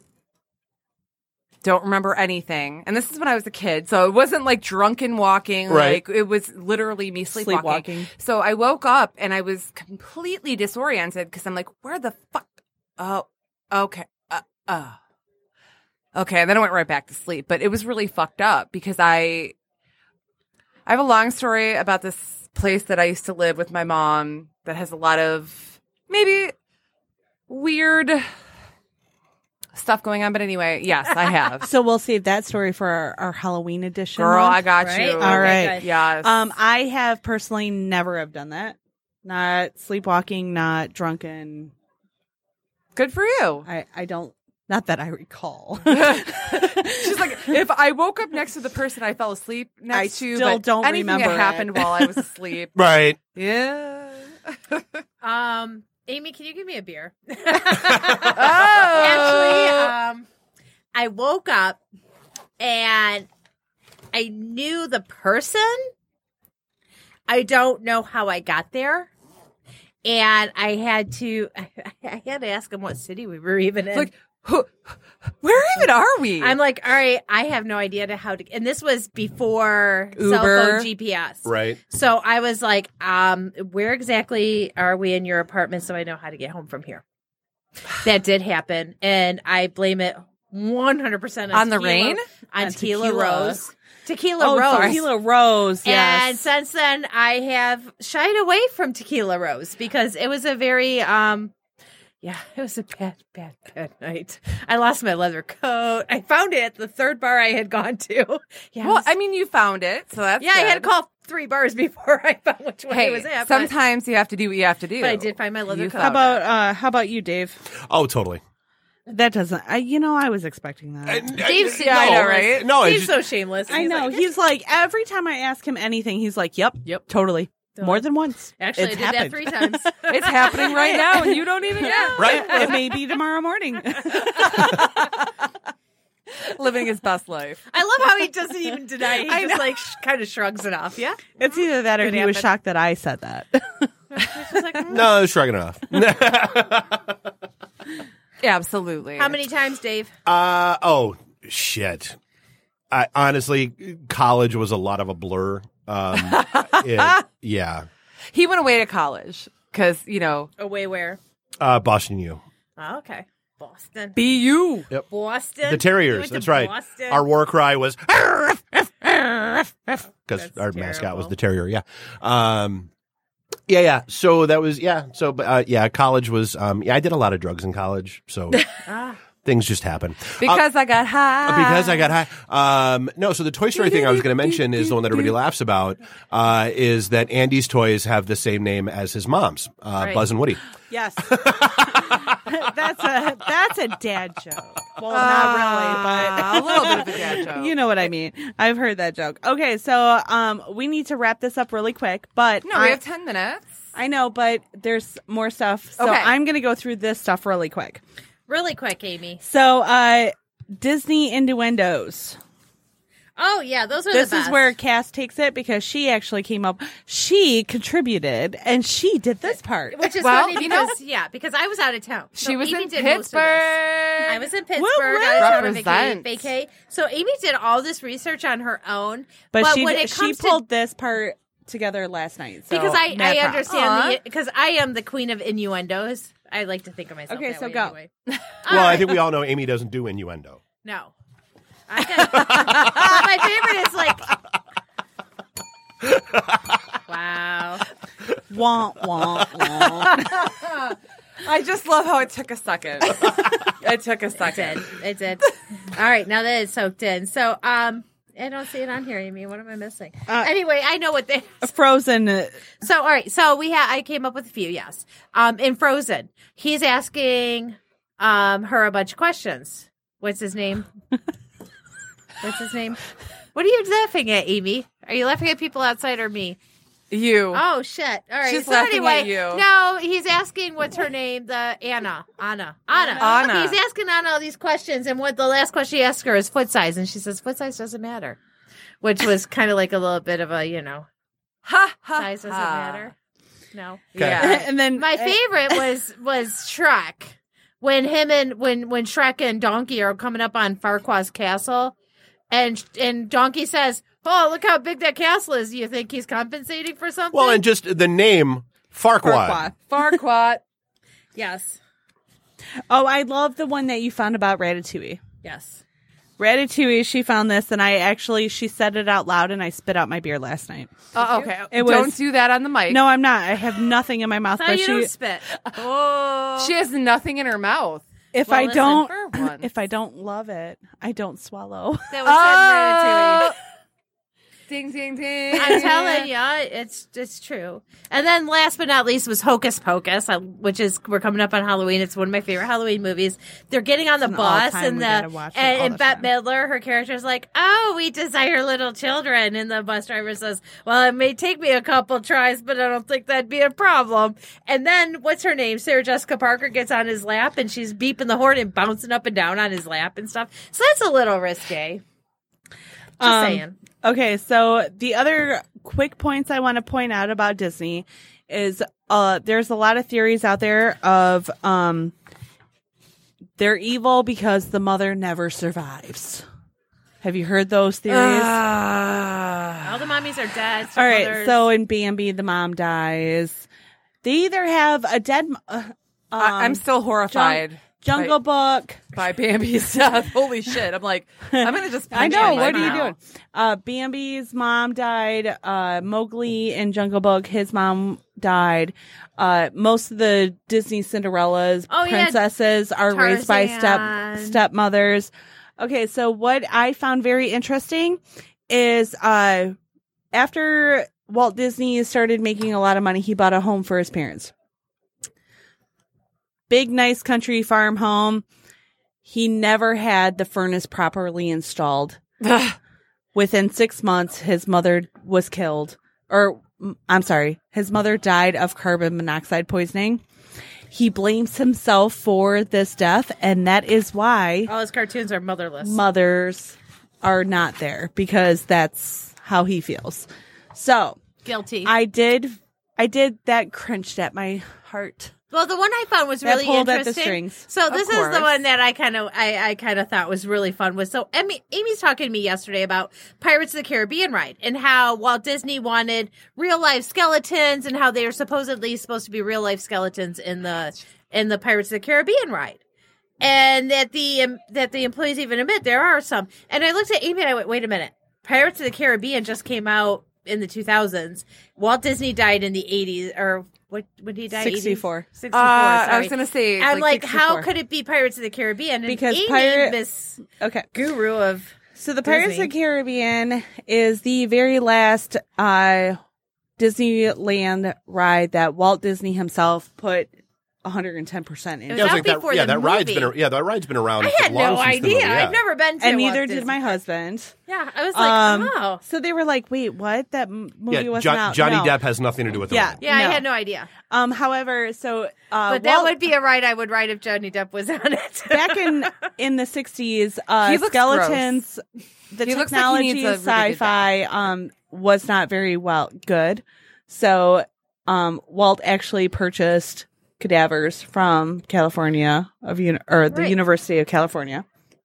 Don't remember anything. And this is when I was a kid. So it wasn't like drunken walking. Right. Like it was literally me sleepwalking. Sleepwalking. So I woke up and I was completely disoriented because I'm like, where the fuck? Oh, okay. Uh, uh. Okay. And then I went right back to sleep. But it was really fucked up because I, I have a long story about this place that I used to live with my mom that has a lot of maybe weird stuff going on. But anyway, yes, I have. So we'll save that story for our, our Halloween edition. Girl, month. I got Right? you. Okay, All right. good. Yes. Um, I have personally never have done that. Not sleepwalking, not drunken. Good for you. I, I don't. Not that I recall. She's like, if I woke up next to the person I fell asleep next I to, still but don't anything remember that it. happened while I was asleep. Right. Yeah. Um, Amy, can you give me a beer? Oh. Actually, um, I woke up and I knew the person. I don't know how I got there. And I had to, I had to ask him what city we were even in. Like, who, where even are we? I'm like, all right, I have no idea to how to, and this was before cell Uber. phone G P S. Right. So I was like, um, where exactly are we in your apartment so I know how to get home from here? That did happen. And I blame it one hundred percent on, On the tequila- rain? On, On Tequila, tequila. Rose. Tequila oh, Rose. Tequila Rose. Yes. And since then, I have shied away from Tequila Rose because it was a very, um, yeah, it was a bad, bad, bad night. I lost my leather coat. I found it at the third bar I had gone to. Yeah, it well, was- I mean, you found it, so that's yeah, I had to good. call three bars before I found which one Hey, it was at. but- sometimes you have to do what you have to do. But I did find my leather You coat. how found about uh, how about you, Dave? Oh, totally. That doesn't. I, you know, I was expecting that. Dave's no, I know, right? No, it's Dave's just, so shameless. I He's know. like, He's like every time I ask him anything, he's like, "Yep, Yep. totally." More than once. Actually, It's I did happened. that three times. It's happening right now, and you don't even know. right. It may be tomorrow morning. Living his best life. I love how he doesn't even deny. He I just know. like sh- kind of shrugs it off. Yeah. It's either that or Could he was happen. shocked that I said that. She's like, mm. No, shrugging it off. Absolutely. How many times, Dave? Uh oh, shit. I honestly, college was a lot of a blur. Um, it- yeah, He went away to college because, you know, Away where? uh, Boston U. Oh, okay. Boston. B U. Boston. The You Terriers. went to That's right. Boston. Our war cry was because That's our mascot was terrible. the terrier. Yeah. Um, yeah, yeah. So that was yeah. So, but uh, yeah, college was. Um, yeah, I did a lot of drugs in college. So Ah. things just happen. Because I got high. Because I got high. Um, no, so the Toy Story thing I was going to mention is the one that everybody laughs about, uh, is that Andy's toys have the same name as his mom's, uh, Right. Buzz and Woody. Yes. that's a that's a dad joke. Well, not really, but a little bit of a dad joke. you know what I mean. I've heard that joke. Okay, so um, we need to wrap this up really quick, but No, I, we have ten minutes. I know, but there's more stuff, so Okay. I'm going to go through this stuff really quick. Really quick, Amy. So, uh, Disney innuendos. Oh yeah, those are This the best. is where Cass takes it because she actually came up. She contributed and she did this part. Which is Well, funny you know- because yeah, because I was out of town. So She was Amy in did most of Pittsburgh. this. I was in Pittsburgh. woo. I was on a Represent. vaca- vacay. So Amy did all this research on her own. But, she when did- it she comes pulled to this part together last night. So because I, mad I props. understand the because I am the queen of innuendos. I like to think of myself. Okay, that so way go. Anyway. Well, All I right. think we all know Amy doesn't do innuendo. No. I got, but my favorite is like. Wow. Wah, wah, wah. I just love how it took a second. It took a It second. did. It did. All right, now that it's soaked in. So, um, I don't see it on here, Amy. What am I missing? Uh, anyway, I know what they. Frozen. uh, So, all right. So we had. I came up with a few. Yes. Um, in Frozen, he's asking, um, her a bunch of questions. What's his name? What's his name? What are you laughing at, Amy? Are you laughing at people outside or me? You. Oh shit! All right. She's so laughing anyway, at you. no, he's asking what's her name. The Anna, Anna, Anna. Anna. He's asking Anna all these questions, and what the last question he asked her is foot size, and she says foot size doesn't matter, which was kind of like a little bit of a you know Ha, ha, size doesn't ha. matter. No. Yeah. and then My favorite was was Shrek when him and when when Shrek and Donkey are coming up on Farquaad's castle, and and Donkey says, "Oh, look how big that castle is. Do you think he's compensating for something?" Well, and just the name Farquaad. Farquaad. Farquaad. yes, Oh, I love the one that you found about Ratatouille. yes. Ratatouille, she found this, and I actually, she said it out loud, and I spit out my beer last night. Uh, okay. It Don't was- do that on the mic. No, I'm not. I have nothing in my mouth. How But you she, don't spit? Oh, She has nothing in her mouth. if Well, I listen, don't, for once. if I don't love it, I don't swallow. that was said in Ratatouille. Ding, ding, ding. I'm telling you, it's it's true. And then last but not least was Hocus Pocus, uh, which is we're coming up on Halloween. It's one of my favorite Halloween movies. They're getting on the an bus, all-time, and we the gotta watch it and, all and the Bette time. Midler, her character's like, "Oh, we desire little children," and the bus driver says, "Well, it may take me a couple tries, but I don't think that'd be a problem." And then what's her name? Sarah Jessica Parker gets on his lap, and she's beeping the horn and bouncing up and down on his lap and stuff. So that's a little risque. Just Um, saying. Okay, so the other quick points I want to point out about Disney is uh there's a lot of theories out there of um they're evil because the mother never survives. Have you heard those theories? Ah. All the mommies are dead. All right, mothers- so in Bambi the mom dies. They either have a dead m- uh, um, I- I'm still horrified. Jungle Book. by Bambi's death. Holy shit. I'm like, I'm going to just I punch know. him What right are you now. doing? Uh, Bambi's mom died. Uh, Mowgli in Jungle Book, his mom died. Uh, most of the Disney Cinderellas Oh, yeah. princesses are raised by step Tarzan. stepmothers. Okay, so what I found very interesting is uh, after Walt Disney started making a lot of money, he bought a home for his parents. Big, nice country farm home. He never had the furnace properly installed. Within six months, his mother was killed. Or, mm, I'm sorry, his mother died of carbon monoxide poisoning. He blames himself for this death, and that is why all his cartoons are motherless. mothers are not there, because that's how he feels. So, Guilty. I did, I did, that crunched at my heart. Well, the one I found was That really pulled at the interesting. strings. So this is course. the one that I kind of I, I kind of thought was really fun. Was so Amy, Amy's talking to me yesterday about Pirates of the Caribbean ride and how Walt Disney wanted real life skeletons and how they are supposedly supposed to be real life skeletons in the in the Pirates of the Caribbean ride, and that the um, that the employees even admit there are some. And I looked at Amy and I went, wait a minute, Pirates of the Caribbean just came out in the two thousands. Walt Disney died in the eighties or what when he died? sixty-four. eighty sixty-four. Uh, sorry. I was going to say, it's And like, like, how sixty-four. could it be Pirates of the Caribbean? And Because Amy, pirate- this Okay. guru of So the Pirates Disney. of the Caribbean is the very last uh, Disneyland ride that Walt Disney himself put one hundred ten percent into. It Yeah, I was out like, that, before yeah, the that ride's movie. been a- yeah, that ride's been around. I had long no since the idea. movie, yeah. I've never been to And Walt neither Disney. did my husband. Yeah, I was like, Um, oh. So they were like, wait, what? That m- movie Yeah, wasn't Jo- out. Johnny No. Depp has nothing to do with the Yeah. ride. Yeah, no. I had no idea. Um, however, so uh, But that Walt- would be a ride I would ride if Johnny Depp was on it. back in in the sixties, uh, He looks skeletons, the He looks like he technology needs a of really good sci-fi um, was not very well good. So um, Walt actually purchased cadavers from California of uni- or the Right. University of California,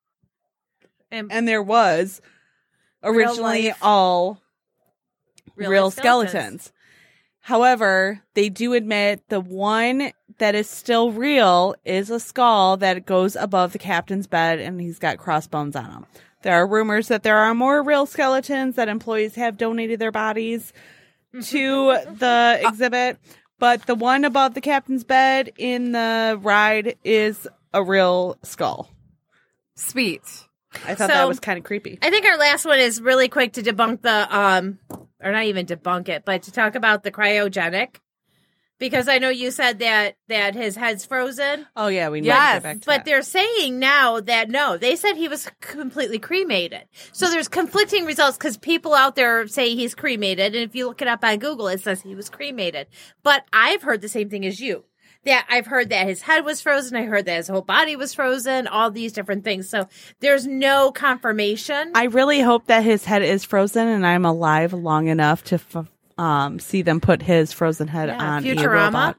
and and there was originally life- all real real, life skeletons. skeletons. However, they do admit the one that is still real is a skull that goes above the captain's bed, and he's got crossbones on him. There are rumors that there are more real skeletons, that employees have donated their bodies to the exhibit, but the one above the captain's bed in the ride is a real skull. Sweet. I thought So- that was kind of creepy. I think our last one is really quick to debunk the, um, or not even debunk it, but to talk about the cryogenic. Because I know you said that, that his head's frozen. Oh yeah, we need Yes, to get back to But that. they're saying now that no, they said he was completely cremated. So there's conflicting results because people out there say he's cremated. And if you look it up on Google, it says he was cremated. But I've heard the same thing as you. That I've heard that his head was frozen. I heard that his whole body was frozen, all these different things. So there's no confirmation. I really hope that his head is frozen and I'm alive long enough to f- um, see them put his frozen head Yeah, on a Futurama. robot.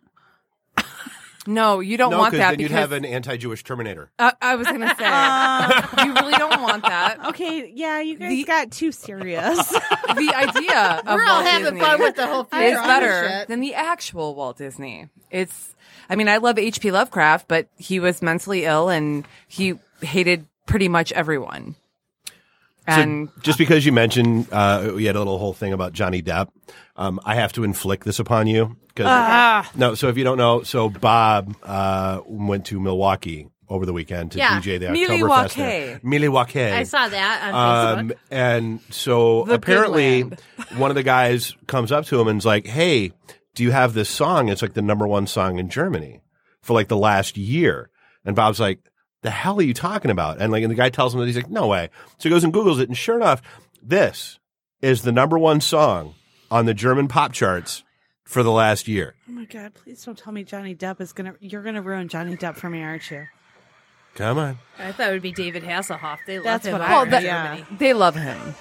No, you don't No, want because that then you'd because have an anti-Jewish Terminator. uh, I was going to say, you really don't want that. Okay, yeah, you guys The- got too serious. The idea of We're all Walt having Disney fun with the whole is Futurama better shit. than the actual Walt Disney. It's, I mean, I love H P Lovecraft, but he was mentally ill and he hated pretty much everyone. And so just because you mentioned uh, we had a little whole thing about Johnny Depp, um, I have to inflict this upon you. 'Cause- Ah. No, so if you don't know, so Bob uh, went to Milwaukee over the weekend to Yeah. D J the Milwaukee. Oktoberfest there. Milwaukee. I saw that on Um, Facebook. and so The apparently good one of the guys comes up to him and is like, hey, do you have this song? It's like the number one song in Germany for like the last year. And Bob's like, the hell are you talking about? And like, and the guy tells him that he's like, no way. So he goes and Googles it. And sure enough, this is the number one song on the German pop charts for the last year. Oh my god, please don't tell me Johnny Depp is gonna you're gonna ruin Johnny Depp for me, aren't you? Come on. I thought it would be David Hasselhoff. They love That's him what over I in heard, Germany. yeah. they love him.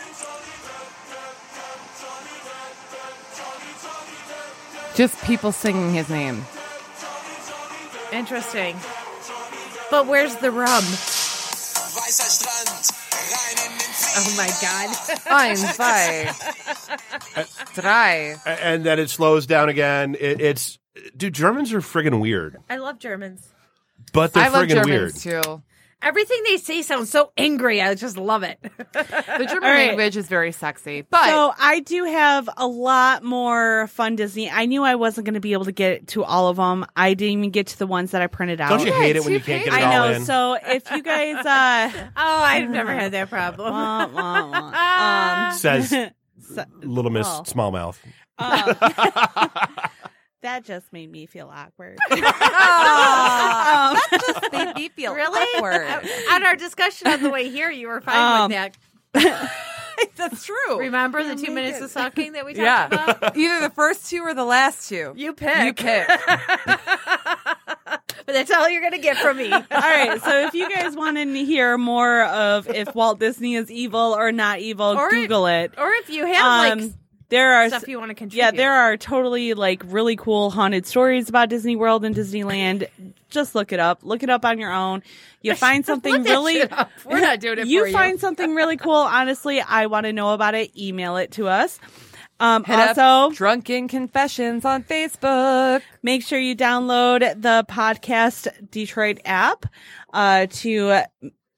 Just people singing his name. Interesting. But where's the rum? Oh my god. Ein, zwei, drei. A- And then it slows down again. It, it's, dude, Germans are friggin' weird, I love Germans. but they're I love friggin' Germans weird. too. Everything they say sounds so angry. I just love it. The German All right. language is very sexy, but So I do have a lot more fun Disney. I knew I wasn't going to be able to get to all of them. I didn't even get to the ones that I printed out. Don't you hate it when two you can't get it I all know. in? So if you guys, uh, Oh, I've never had that problem. wah, wah, wah. um, Says so- Little Miss Oh. Smallmouth. um, that just made me feel awkward. oh, Um, that just made me feel Really? awkward. On our discussion on the way here, you were fine Um, with that. That's true. Remember the two minutes of sucking that we talked Yeah, about? either the first two or the last two. You pick. You pick. But that's all you're going to get from me. all right. So if you guys want to hear more of if Walt Disney is evil or not evil, Or- Google it. Or if you have Um, like there are stuff you want to contribute. Yeah, there are totally like really cool haunted stories about Disney World and Disneyland. Just look it up. Look it up on your own. You find something Look that really shit up. We're not doing it you for you. find something really cool. Honestly, I want to know about it. Email it to us. Um, Hit up also, Drunken Confessions on Facebook. make sure you download the Podcast Detroit app uh, to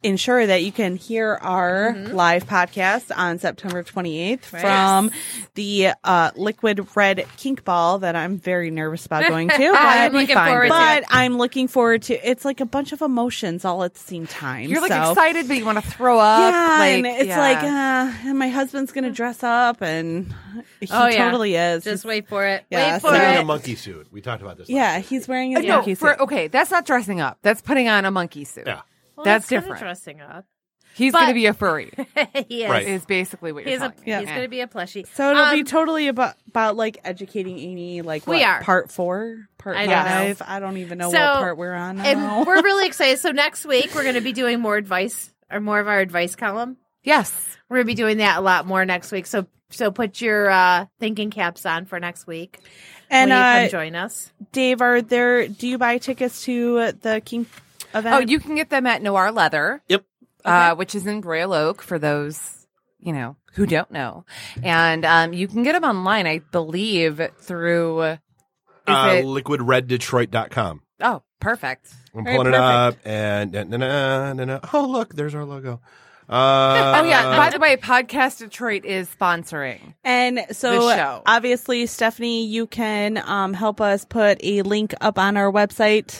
ensure that you can hear our Mm-hmm. live podcast on September twenty-eighth from the uh, Liquid Red Kink Ball that I'm very nervous about going to. But, I'm looking fine, forward to but it. I'm looking forward to it's like a bunch of emotions all at the same time. You're like so. excited, but you want to throw up. Yeah, like, and it's yeah. like, uh, and my husband's going to dress up, and he Oh, yeah. totally is. Just He's- wait for it. Yeah, wait so- for Putting in it. a monkey suit. We talked about this. yeah, he's wearing his Uh, no, monkey for, suit. okay, that's not dressing up. That's putting on a monkey suit. Yeah. Well, That's kinda different. Dressing up. He's But- going to be a furry. he is. Right. Is basically what you're He's, a, telling me. Yeah. he's going to be a plushie. So it'll be Um, totally about about like educating Amy, like We what, are. part four, part I don't know. five. I don't even know So, what part we're on now. And we're really excited. So next week we're going to be doing more advice, or more of our advice column. Yes. We're going to be doing that a lot more next week. So so put your uh, thinking caps on for next week. And when you uh, come join us. Dave, are there? Do you buy tickets to the King event? Oh, you can get them at Noir Leather. Yep. Uh, which is in Royal Oak for those, you know, who don't know. And um, you can get them online, I believe, through. Is Uh, it, liquid red detroit dot com. oh, perfect. I'm Very pulling it up, perfect. and na, na, na, na, na. Oh, look, there's our logo. Uh, Oh, yeah. By the way, Podcast Detroit is sponsoring. And so, The show. obviously, Stephanie, you can um, help us put a link up on our website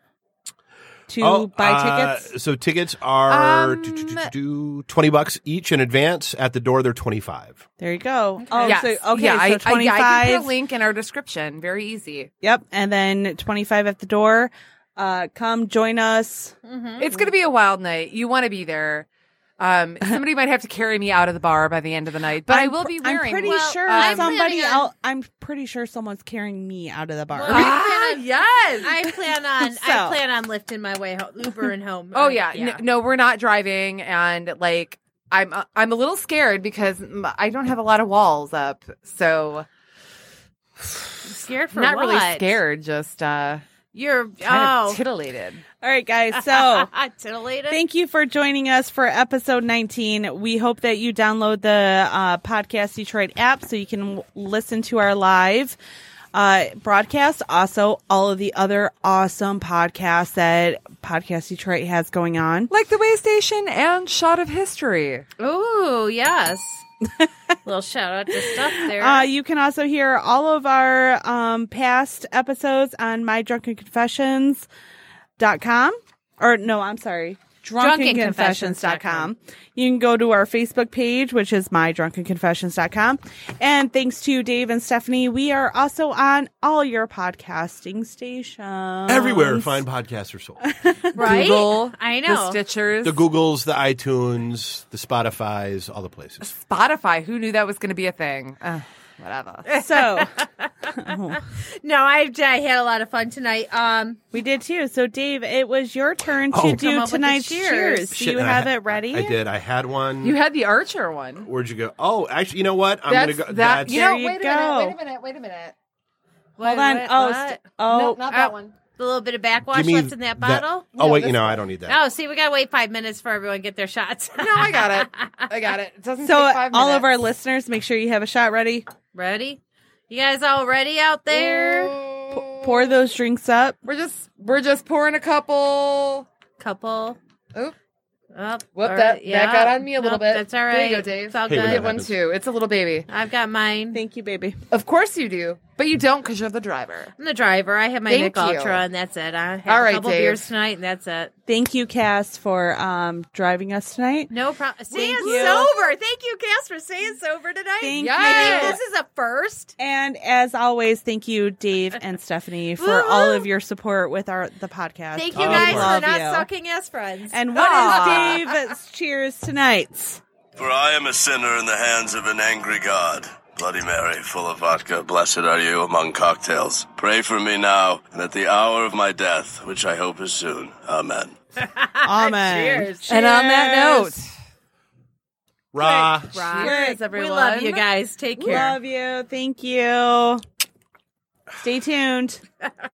to Oh, buy uh, tickets. So tickets are Um, do, do, do, do, do, twenty bucks each in advance. At the door, they're twenty-five. There you go. Oh, yes. so, okay, yeah, so I, I, yeah, I twenty-five. can put a link in our description. Very easy. Yep, and then twenty-five at the door. Uh, come join us. It's going to be a wild night. You want to be there. Um, somebody might have to carry me out of the bar by the end of the night, but i I'm will pr- be wearing. I'm pretty well, sure I'm somebody planning on- else. I'm pretty sure someone's carrying me out of the bar. Well, I Ah, plan on- yes. I plan on So. I plan on lifting my way home, Uber and home. Oh Uh, yeah, N- no, we're not driving, and like I'm, uh, I'm a little scared because mm, I don't have a lot of walls up, so Scared for not what? really scared, just uh, You're kind oh of titillated. All right, guys. So titillated. thank you for joining us for episode nineteen. We hope that you download the uh, Podcast Detroit app so you can w- listen to our live uh, broadcast. Also, all of the other awesome podcasts that Podcast Detroit has going on. Like the Way Station and Shot of History. Ooh, yes. Little shout out to stuff there. Uh, you can also hear all of our um, past episodes on my drunken confessions dot com. Or, no, I'm sorry. drunken confessions dot com. You can go to our Facebook page, which is my drunken confessions dot com. And thanks to Dave and Stephanie, we are also on all your podcasting stations. Everywhere fine podcasts are sold. right? Google, I know. the Stitchers, The Googles, the iTunes, the Spotify's, all the places. Spotify. Who knew that was going to be a thing? Uh, whatever. So, No, I, I had a lot of fun tonight. Um, we did too. So, Dave, it was your turn to Oh. Come do up with the tonight's cheers. cheers. Do Shit, you and I have ha- it ready? I did. I had one. You had the Archer one. Where'd you go? Oh, actually, you know what? I'm That's gonna go. that. that's, You know, There you wait a go. minute. Wait a minute. Wait a minute. Hold what- on. what- oh, what? st- oh, no, not that Oh. one. A little bit of backwash give me left in that bottle. oh wait, this you know one. I don't need that. Oh, see, we gotta wait five minutes for everyone to get their shots. No, I got it. I got it. It doesn't So, take five all of our minutes. listeners, make sure you have a shot ready. Ready? You guys all ready out there? P- pour those drinks up. We're just we're just pouring a couple. Couple. Oop. Up. Whoop, all that- right, yeah. that got on me a little Nope, bit. That's all There right. you go, Dave. It's all Hey, good. what Get one happens? too. It's a little baby. I've got mine. Thank you, baby. Of course you do, but you don't because you're the driver. I'm the driver. I have my Thank Nick you. Ultra, and that's it. I had All right, a couple Dave. beers tonight, and that's it. Thank you, Cass, for um, driving us tonight. No problem. Staying Thank you. sober. Thank you, Cass, for staying sober tonight. Thank Yes. I you. think this is a first. And as always, thank you, Dave and Stephanie, for Woo-hoo. all of your support with our the podcast. Thank you Oh, guys love for not you. sucking as friends. And what Aw. is Dave's cheers tonight? For I am a sinner in the hands of an angry God. Bloody Mary, full of vodka, blessed are you among cocktails. Pray for me now, and at the hour of my death, which I hope is soon. Amen. Amen. Cheers. And on that note, Rah. cheers, everyone. We love you guys. Take care. Love you. Thank you. Stay tuned.